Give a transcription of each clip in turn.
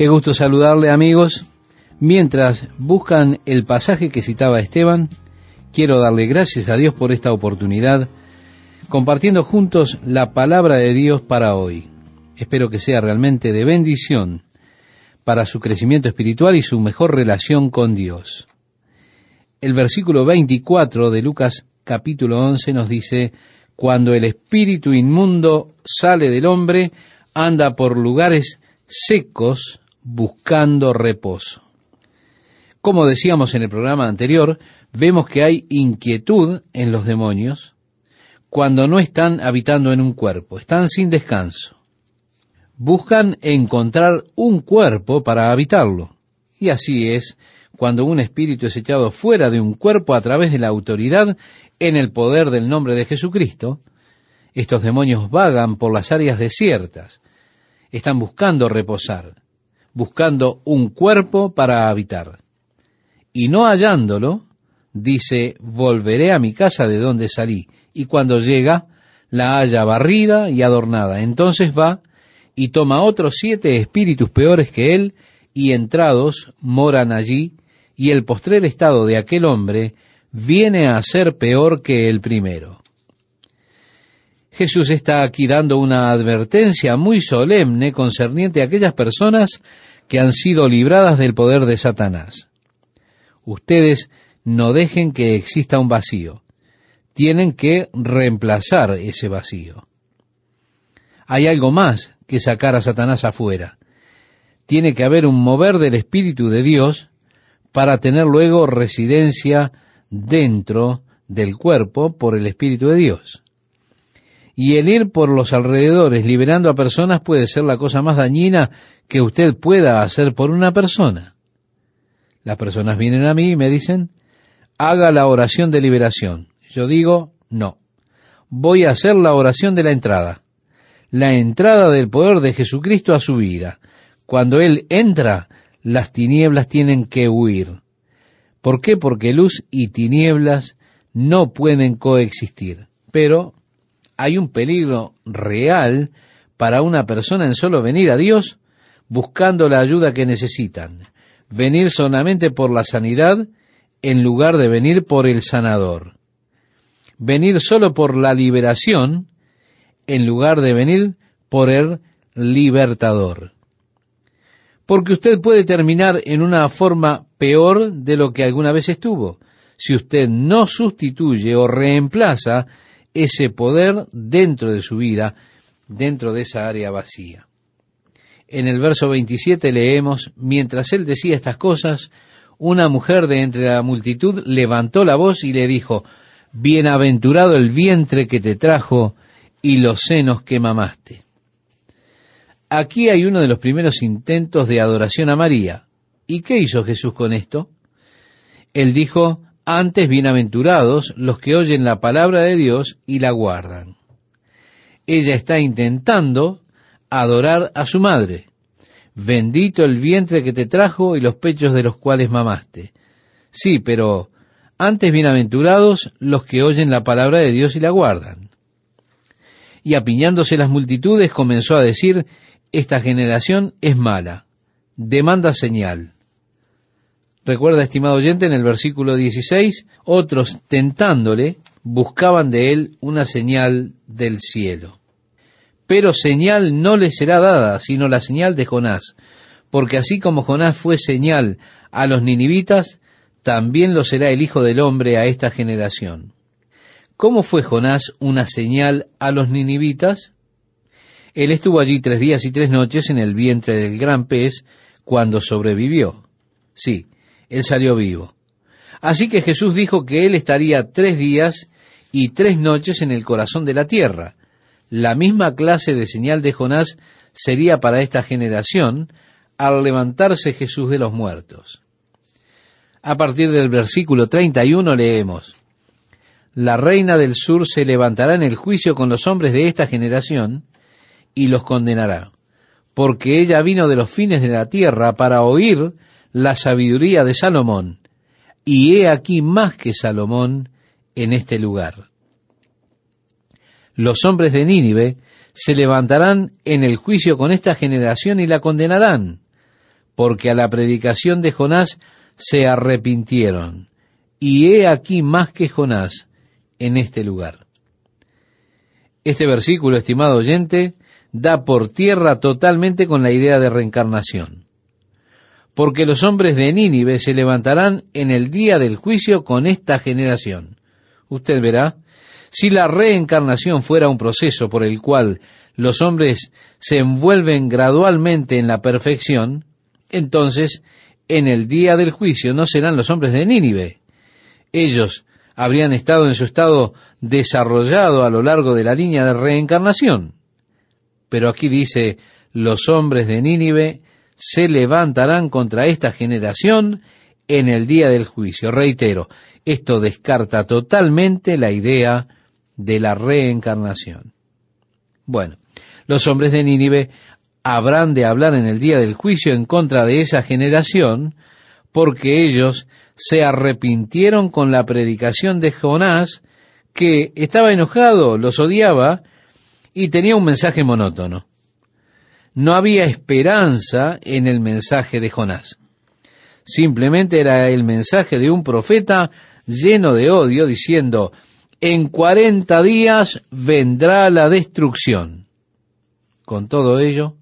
Qué gusto saludarle, amigos. Mientras buscan el pasaje que citaba Esteban, quiero darle gracias a Dios por esta oportunidad, compartiendo juntos la palabra de Dios para hoy. Espero que sea realmente de bendición para su crecimiento espiritual y su mejor relación con Dios. El versículo 24 de Lucas capítulo 11 nos dice: cuando el espíritu inmundo sale del hombre, anda por lugares secos buscando reposo. Como decíamos en el programa anterior, vemos que hay inquietud en los demonios cuando no están habitando en un cuerpo, están sin descanso. Buscan encontrar un cuerpo para habitarlo. Y así es cuando un espíritu es echado fuera de un cuerpo a través de la autoridad en el poder del nombre de Jesucristo. Estos demonios vagan por las áreas desiertas, están buscando reposar, buscando un cuerpo para habitar. Y no hallándolo, dice: volveré a mi casa de donde salí. Y cuando llega, la halla barrida y adornada. Entonces va y toma otros 7 espíritus peores que él, y entrados moran allí, y el postrer estado de aquel hombre viene a ser peor que el primero. Jesús está aquí dando una advertencia muy solemne concerniente a aquellas personas que han sido libradas del poder de Satanás. Ustedes no dejen que exista un vacío. Tienen que reemplazar ese vacío. Hay algo más que sacar a Satanás afuera. Tiene que haber un mover del Espíritu de Dios para tener luego residencia dentro del cuerpo por el Espíritu de Dios. Y el ir por los alrededores liberando a personas puede ser la cosa más dañina que usted pueda hacer por una persona. Las personas vienen a mí y me dicen: haga la oración de liberación. Yo digo: no, voy a hacer la oración de la entrada del poder de Jesucristo a su vida. Cuando Él entra, las tinieblas tienen que huir. ¿Por qué? Porque luz y tinieblas no pueden coexistir. Pero hay un peligro real para una persona en solo venir a Dios buscando la ayuda que necesitan. Venir solamente por la sanidad en lugar de venir por el sanador. Venir solo por la liberación en lugar de venir por el libertador. Porque usted puede terminar en una forma peor de lo que alguna vez estuvo, si usted no sustituye o reemplaza ese poder dentro de su vida, dentro de esa área vacía. En el verso 27 leemos: mientras él decía estas cosas, una mujer de entre la multitud levantó la voz y le dijo: bienaventurado el vientre que te trajo y los senos que mamaste. Aquí hay uno de los primeros intentos de adoración a María. ¿Y qué hizo Jesús con esto? Él dijo: antes bienaventurados los que oyen la palabra de Dios y la guardan. Ella está intentando adorar a su madre. Bendito el vientre que te trajo y los pechos de los cuales mamaste. Sí, pero antes bienaventurados los que oyen la palabra de Dios y la guardan. Y apiñándose las multitudes comenzó a decir: esta generación es mala, demanda señal. Recuerda, estimado oyente, en el versículo 16, otros tentándole buscaban de él una señal del cielo. Pero señal no le será dada, sino la señal de Jonás, porque así como Jonás fue señal a los ninivitas, también lo será el Hijo del Hombre a esta generación. ¿Cómo fue Jonás una señal a los ninivitas? Él estuvo allí 3 días y 3 noches en el vientre del gran pez cuando sobrevivió. Sí, él salió vivo. Así que Jesús dijo que él estaría 3 días y 3 noches en el corazón de la tierra. La misma clase de señal de Jonás sería para esta generación al levantarse Jesús de los muertos. A partir del versículo 31 leemos: la reina del sur se levantará en el juicio con los hombres de esta generación y los condenará, porque ella vino de los fines de la tierra para oír la sabiduría de Salomón, y he aquí más que Salomón en este lugar. Los hombres de Nínive se levantarán en el juicio con esta generación y la condenarán, porque a la predicación de Jonás se arrepintieron, y he aquí más que Jonás en este lugar. Este versículo, estimado oyente, da por tierra totalmente con la idea de reencarnación, porque los hombres de Nínive se levantarán en el día del juicio con esta generación. Usted verá, si la reencarnación fuera un proceso por el cual los hombres se envuelven gradualmente en la perfección, entonces, en el día del juicio no serán los hombres de Nínive. Ellos habrían estado en su estado desarrollado a lo largo de la línea de reencarnación. Pero aquí dice, los hombres de Nínive se levantarán contra esta generación en el día del juicio. Reitero, esto descarta totalmente la idea de la reencarnación. Bueno, los hombres de Nínive habrán de hablar en el día del juicio en contra de esa generación, porque ellos se arrepintieron con la predicación de Jonás, que estaba enojado, los odiaba y tenía un mensaje monótono. No había esperanza en el mensaje de Jonás. Simplemente era el mensaje de un profeta lleno de odio, diciendo, en 40 días vendrá la destrucción. Con todo ello,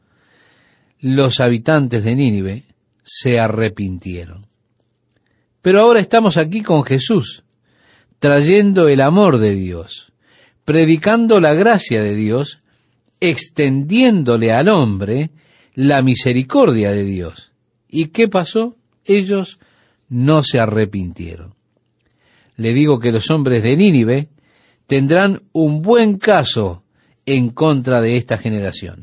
los habitantes de Nínive se arrepintieron. Pero ahora estamos aquí con Jesús, trayendo el amor de Dios, predicando la gracia de Dios, extendiéndole al hombre la misericordia de Dios. ¿Y qué pasó? Ellos no se arrepintieron. Le digo que los hombres de Nínive tendrán un buen caso en contra de esta generación.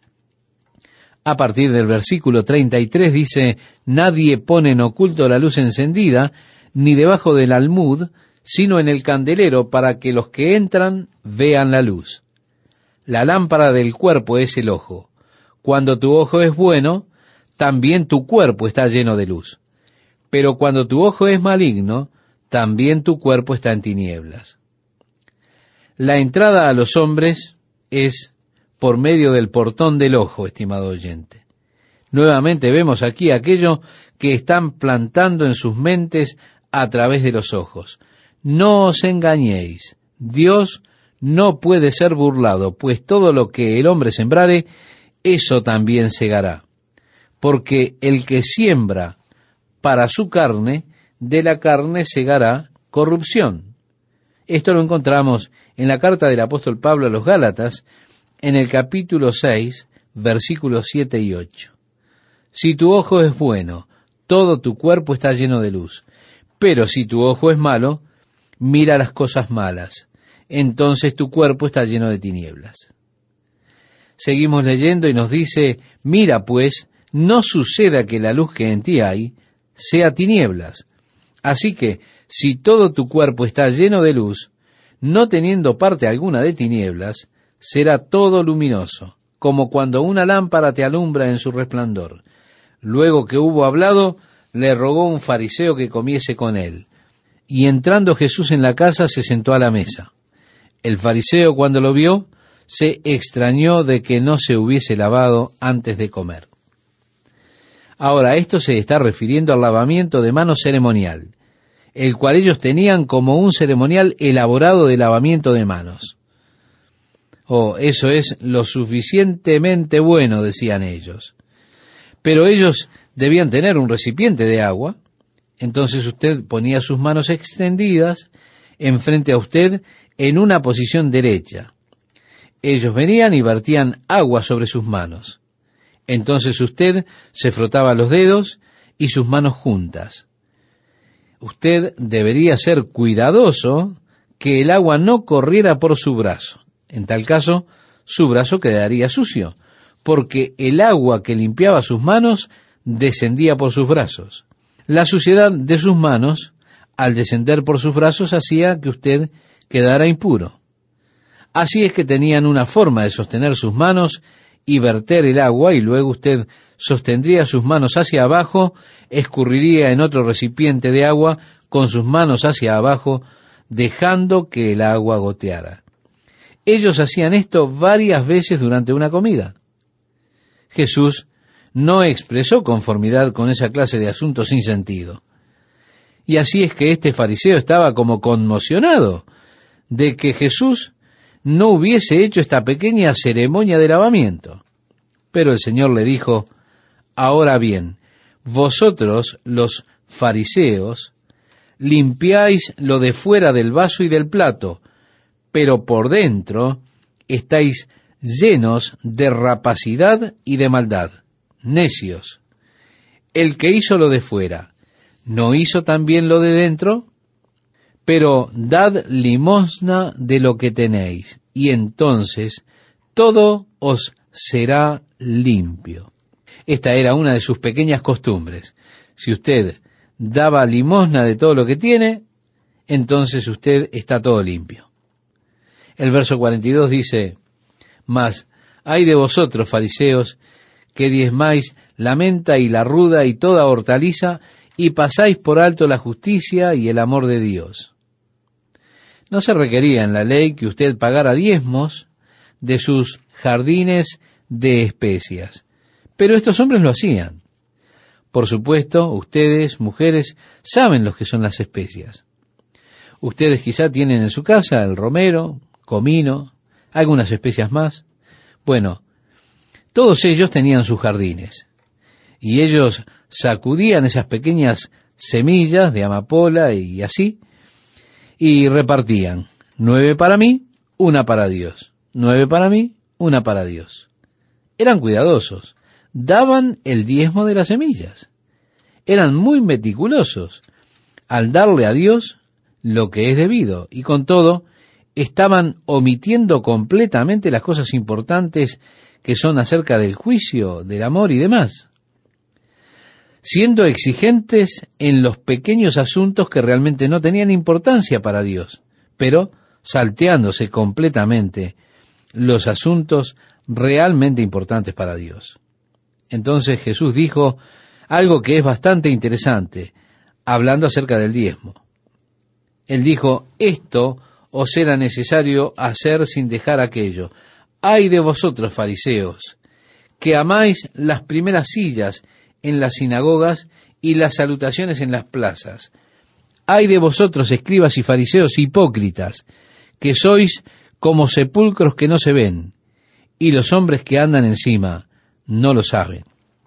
A partir del versículo 33 dice, nadie pone en oculto la luz encendida, ni debajo del almud, sino en el candelero, para que los que entran vean la luz. La lámpara del cuerpo es el ojo. Cuando tu ojo es bueno, también tu cuerpo está lleno de luz. Pero cuando tu ojo es maligno, también tu cuerpo está en tinieblas. La entrada a los hombres es por medio del portón del ojo, estimado oyente. Nuevamente vemos aquí aquello que están plantando en sus mentes a través de los ojos. No os engañéis, Dios no puede ser burlado, pues todo lo que el hombre sembrare, eso también segará. Porque el que siembra para su carne, de la carne segará corrupción. Esto lo encontramos en la carta del apóstol Pablo a los Gálatas, en el capítulo 6, versículos 7 y 8. Si tu ojo es bueno, todo tu cuerpo está lleno de luz. Pero si tu ojo es malo, mira las cosas malas. Entonces tu cuerpo está lleno de tinieblas. Seguimos leyendo y nos dice, mira pues, no suceda que la luz que en ti hay sea tinieblas. Así que, si todo tu cuerpo está lleno de luz, no teniendo parte alguna de tinieblas, será todo luminoso, como cuando una lámpara te alumbra en su resplandor. Luego que hubo hablado, le rogó un fariseo que comiese con él. Y entrando Jesús en la casa, se sentó a la mesa. El fariseo, cuando lo vio, se extrañó de que no se hubiese lavado antes de comer. Ahora, esto se está refiriendo al lavamiento de manos ceremonial, el cual ellos tenían como un ceremonial elaborado de lavamiento de manos. Oh, eso es lo suficientemente bueno, decían ellos. Pero ellos debían tener un recipiente de agua. Entonces usted ponía sus manos extendidas enfrente a usted en una posición derecha. Ellos venían y vertían agua sobre sus manos. Entonces usted se frotaba los dedos y sus manos juntas. Usted debería ser cuidadoso que el agua no corriera por su brazo. En tal caso, su brazo quedaría sucio, porque el agua que limpiaba sus manos descendía por sus brazos. La suciedad de sus manos, al descender por sus brazos, hacía que usted quedara impuro. Así es que tenían una forma de sostener sus manos y verter el agua, y luego usted sostendría sus manos hacia abajo, escurriría en otro recipiente de agua con sus manos hacia abajo, dejando que el agua goteara. Ellos hacían esto varias veces durante una comida. Jesús no expresó conformidad con esa clase de asuntos sin sentido. Y así es que este fariseo estaba como conmocionado de que Jesús no hubiese hecho esta pequeña ceremonia de lavamiento. Pero el Señor le dijo: ahora bien, vosotros, los fariseos, limpiáis lo de fuera del vaso y del plato, pero por dentro estáis llenos de rapacidad y de maldad. Necios. El que hizo lo de fuera, ¿no hizo también lo de dentro? Pero dad limosna de lo que tenéis, y entonces todo os será limpio. Esta era una de sus pequeñas costumbres. Si usted daba limosna de todo lo que tiene, entonces usted está todo limpio. El verso 42 dice: mas ay de vosotros, fariseos, que diezmáis la menta y la ruda y toda hortaliza, y pasáis por alto la justicia y el amor de Dios. No se requería en la ley que usted pagara diezmos de sus jardines de especias, pero estos hombres lo hacían. Por supuesto, ustedes, mujeres, saben lo que son las especias. Ustedes quizá tienen en su casa el romero, comino, algunas especias más. Bueno, todos ellos tenían sus jardines, y ellos sacudían esas pequeñas semillas de amapola y así, y repartían: 9 para mí, 1 para Dios; 9 para mí, 1 para Dios. Eran cuidadosos, daban el diezmo de las semillas. Eran muy meticulosos al darle a Dios lo que es debido, y con todo estaban omitiendo completamente las cosas importantes que son acerca del juicio, del amor y demás, siendo exigentes en los pequeños asuntos que realmente no tenían importancia para Dios, pero salteándose completamente los asuntos realmente importantes para Dios. Entonces Jesús dijo algo que es bastante interesante, hablando acerca del diezmo. Él dijo: esto os era necesario hacer sin dejar aquello. Ay de vosotros, fariseos, que amáis las primeras sillas en las sinagogas y las salutaciones en las plazas. Ay de vosotros, escribas y fariseos hipócritas, que sois como sepulcros que no se ven, y los hombres que andan encima no lo saben.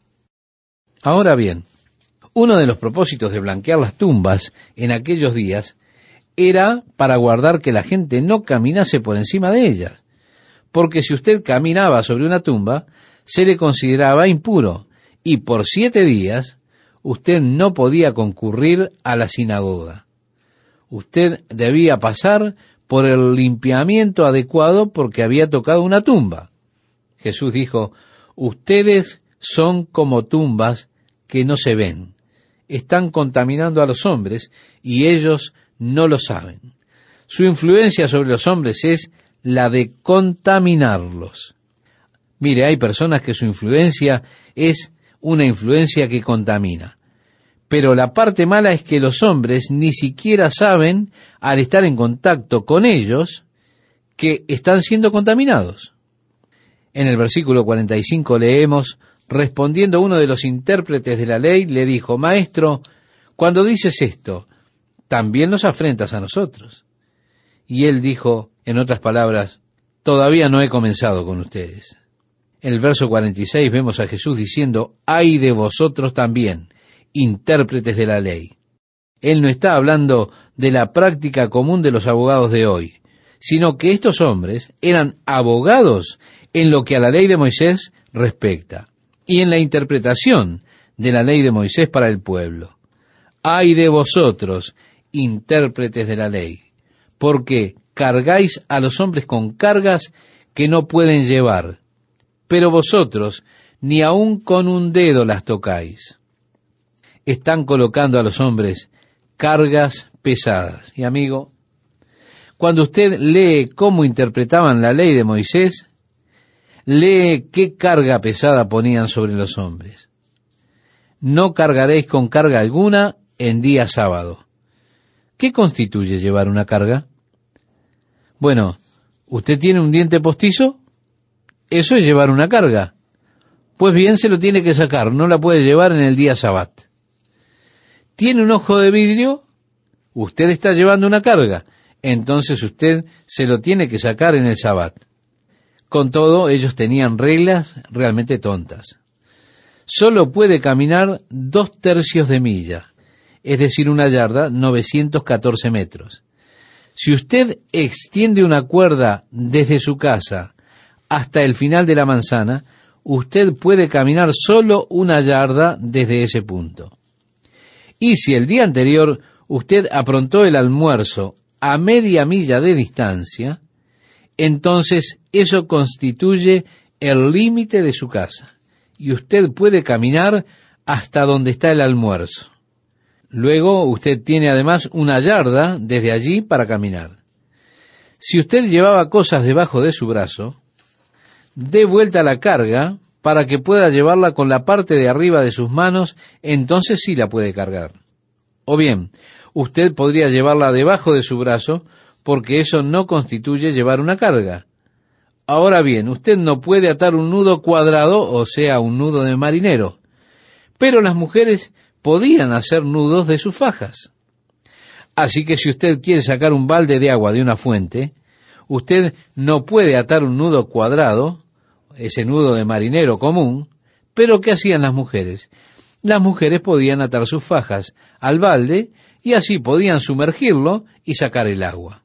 Ahora bien, uno de los propósitos de blanquear las tumbas en aquellos días era para guardar que la gente no caminase por encima de ellas, porque si usted caminaba sobre una tumba, se le consideraba impuro, y por 7 días usted no podía concurrir a la sinagoga. Usted debía pasar por el limpiamiento adecuado porque había tocado una tumba. Jesús dijo: ustedes son como tumbas que no se ven. Están contaminando a los hombres y ellos no lo saben. Su influencia sobre los hombres es la de contaminarlos. Mire, hay personas que su influencia es una influencia que contamina. Pero la parte mala es que los hombres ni siquiera saben, al estar en contacto con ellos, que están siendo contaminados. En el versículo 45 leemos: respondiendo uno de los intérpretes de la ley, le dijo: Maestro, cuando dices esto, ¿también nos afrentas a nosotros? Y él dijo, en otras palabras: todavía no he comenzado con ustedes. En el verso 46 vemos a Jesús diciendo: ay de vosotros también, intérpretes de la ley. Él no está hablando de la práctica común de los abogados de hoy, sino que estos hombres eran abogados en lo que a la ley de Moisés respecta, y en la interpretación de la ley de Moisés para el pueblo. Ay de vosotros, intérpretes de la ley, porque cargáis a los hombres con cargas que no pueden llevar, pero vosotros ni aun con un dedo las tocáis. Están colocando a los hombres cargas pesadas. Y amigo, cuando usted lee cómo interpretaban la ley de Moisés, lee qué carga pesada ponían sobre los hombres. No cargaréis con carga alguna en día sábado. ¿Qué constituye llevar una carga? Bueno, ¿usted tiene un diente postizo? Eso es llevar una carga. Pues bien, se lo tiene que sacar, no la puede llevar en el día Sabbat. ¿Tiene un ojo de vidrio? Usted está llevando una carga, entonces usted se lo tiene que sacar en el Sabbat. Con todo, ellos tenían reglas realmente tontas. Solo puede caminar 2/3 de milla, es decir, una yarda, 914 metros. Si usted extiende una cuerda desde su casa hasta el final de la manzana, usted puede caminar solo una yarda desde ese punto. Y si el día anterior usted aprontó el almuerzo a media milla de distancia, entonces eso constituye el límite de su casa, y usted puede caminar hasta donde está el almuerzo. Luego usted tiene además una yarda desde allí para caminar. Si usted llevaba cosas debajo de su brazo, dé vuelta la carga para que pueda llevarla con la parte de arriba de sus manos, entonces sí la puede cargar. O bien, usted podría llevarla debajo de su brazo, porque eso no constituye llevar una carga. Ahora bien, usted no puede atar un nudo cuadrado, o sea, un nudo de marinero, pero las mujeres podían hacer nudos de sus fajas. Así que si usted quiere sacar un balde de agua de una fuente, usted no puede atar un nudo cuadrado, ese nudo de marinero común, pero ¿qué hacían las mujeres? Las mujeres podían atar sus fajas al balde y así podían sumergirlo y sacar el agua.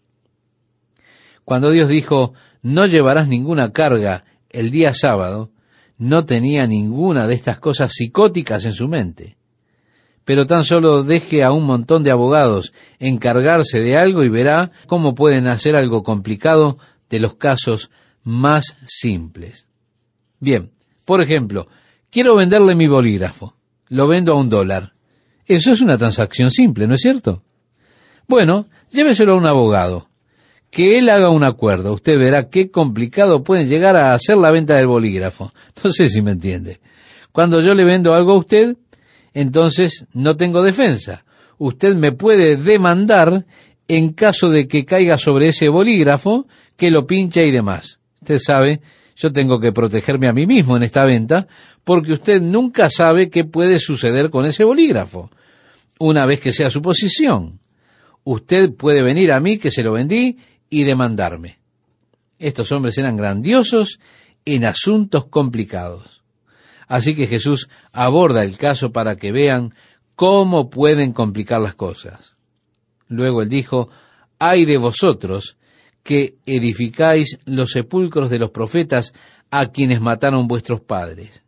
Cuando Dios dijo, no llevarás ninguna carga el día sábado, no tenía ninguna de estas cosas psicóticas en su mente. Pero tan solo deje a un montón de abogados encargarse de algo y verá cómo pueden hacer algo complicado de los casos más simples. Bien, por ejemplo, quiero venderle mi bolígrafo. Lo vendo a $1. Eso es una transacción simple, ¿no es cierto? Bueno, lléveselo a un abogado. Que él haga un acuerdo. Usted verá qué complicado puede llegar a hacer la venta del bolígrafo. No sé si me entiende. Cuando yo le vendo algo a usted, entonces no tengo defensa. Usted me puede demandar en caso de que caiga sobre ese bolígrafo, que lo pinche y demás. Usted sabe, yo tengo que protegerme a mí mismo en esta venta, porque usted nunca sabe qué puede suceder con ese bolígrafo. Una vez que sea su posición, usted puede venir a mí, que se lo vendí, y demandarme. Estos hombres eran grandiosos en asuntos complicados. Así que Jesús aborda el caso para que vean cómo pueden complicar las cosas. Luego él dijo, «Ay de vosotros que edificáis los sepulcros de los profetas a quienes mataron vuestros padres».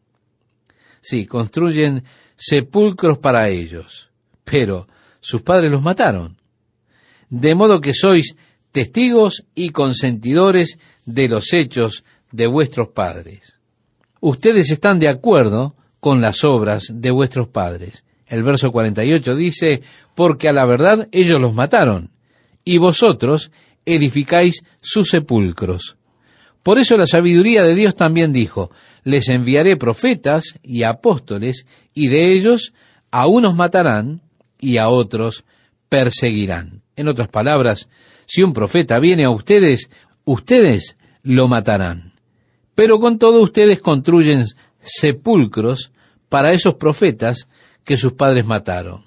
Sí, construyen sepulcros para ellos, pero sus padres los mataron. De modo que sois testigos y consentidores de los hechos de vuestros padres. Ustedes están de acuerdo con las obras de vuestros padres. El verso 48 dice, porque a la verdad ellos los mataron, y vosotros edificáis sus sepulcros. Por eso la sabiduría de Dios también dijo, les enviaré profetas y apóstoles, y de ellos a unos matarán y a otros perseguirán. En otras palabras, si un profeta viene a ustedes, ustedes lo matarán. Pero con todo ustedes construyen sepulcros para esos profetas que sus padres mataron.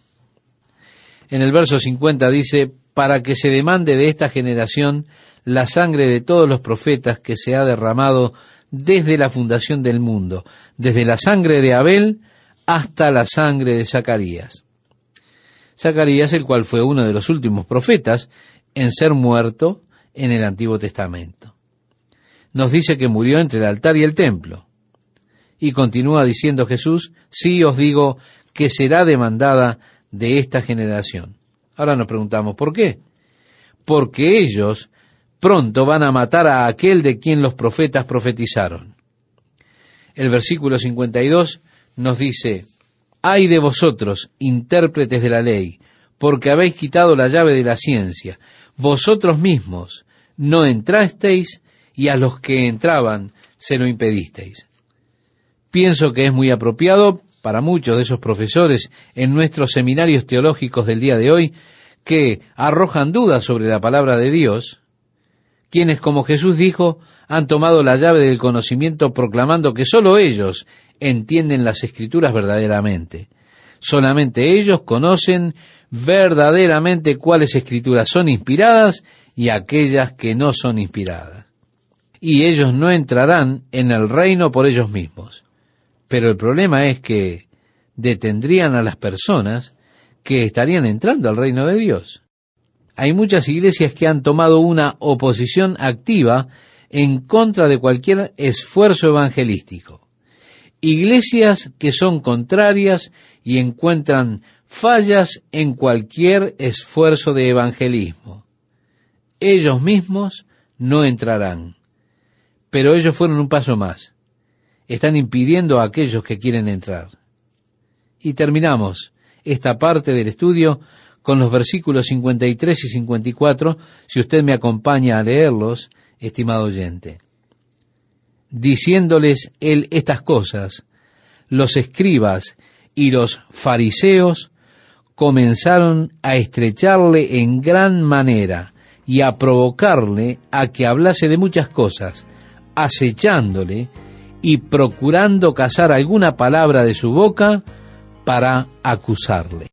En el verso 50 dice, para que se demande de esta generación la sangre de todos los profetas que se ha derramado desde la fundación del mundo, desde la sangre de Abel hasta la sangre de Zacarías. Zacarías, el cual fue uno de los últimos profetas en ser muerto en el Antiguo Testamento. Nos dice que murió entre el altar y el templo. Y continúa diciendo Jesús, sí os digo que será demandada de esta generación. Ahora nos preguntamos, ¿por qué? Porque ellos pronto van a matar a aquel de quien los profetas profetizaron. El versículo 52 nos dice, ay de vosotros, intérpretes de la ley, porque habéis quitado la llave de la ciencia. Vosotros mismos no entrasteis y a los que entraban se lo impedisteis. Pienso que es muy apropiado para muchos de esos profesores en nuestros seminarios teológicos del día de hoy que arrojan dudas sobre la palabra de Dios, quienes, como Jesús dijo, han tomado la llave del conocimiento proclamando que sólo ellos entienden las Escrituras verdaderamente. Solamente ellos conocen verdaderamente cuáles Escrituras son inspiradas y aquellas que no son inspiradas. Y ellos no entrarán en el reino por ellos mismos. Pero el problema es que detendrían a las personas que estarían entrando al reino de Dios. Hay muchas iglesias que han tomado una oposición activa en contra de cualquier esfuerzo evangelístico. Iglesias que son contrarias y encuentran fallas en cualquier esfuerzo de evangelismo. Ellos mismos no entrarán. Pero ellos fueron un paso más. Están impidiendo a aquellos que quieren entrar. Y terminamos esta parte del estudio con los versículos 53 y 54, si usted me acompaña a leerlos, estimado oyente. Diciéndoles él estas cosas, los escribas y los fariseos comenzaron a estrecharle en gran manera y a provocarle a que hablase de muchas cosas, acechándole y procurando cazar alguna palabra de su boca para acusarle.